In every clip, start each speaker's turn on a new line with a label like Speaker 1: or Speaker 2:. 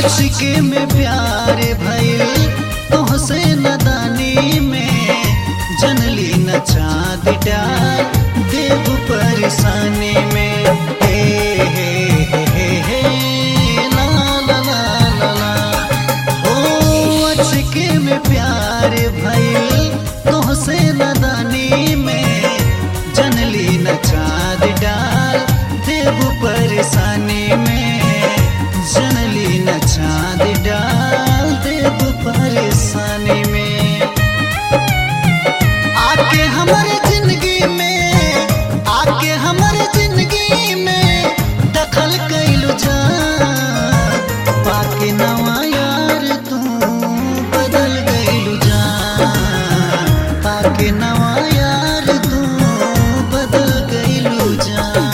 Speaker 1: आशिकी में प्यार भइल तोहसे नदानी में, जनली न चाँद डाल देव परेशानी में। हे हे हे हे ला ला ला ला ला। ओ आशिकी में प्यार भइल तोहसे नदानी में, जनली न चाँद डाल देव परेशानी में, जनली न चाँद डाल देव परेशानी में। आके हमारे जिंदगी में, आके हमारे जिंदगी में दखल कैलू जान, पाके नवा यार तू बदल गइलू जान, पाके नवा यार तू बदल गइलू जान।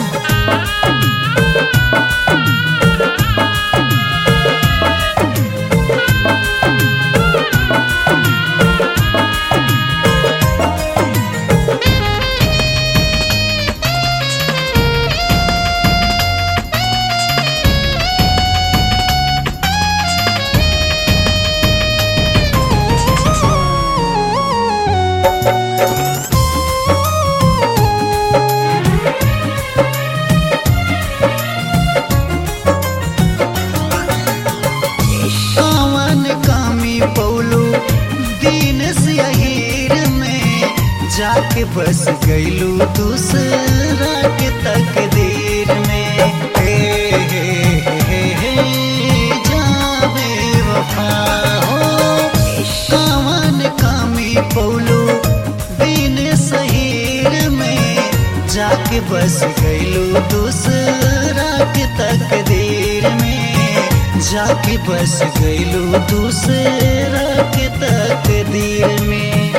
Speaker 1: पौलू दीन से अहीर में, जाके बस गइलू दूसरा के तकदीर में। हे हे हे हे जावे वफा हो, कावन कामी पौलू दीन सहीर में, जाके बस गइलू दूसरा के तकदीर में, जाके बस गइलू दूसरा के तकदीर में।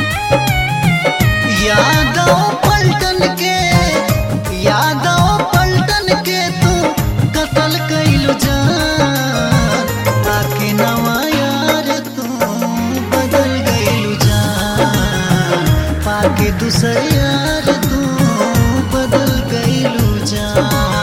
Speaker 1: यादों पलटन के, यादों पलटन के तू कत्ल कैलू जान, आके नवा यार तू बदल गइलू जान, पाके दूसर यार तू बदल गइलू जान।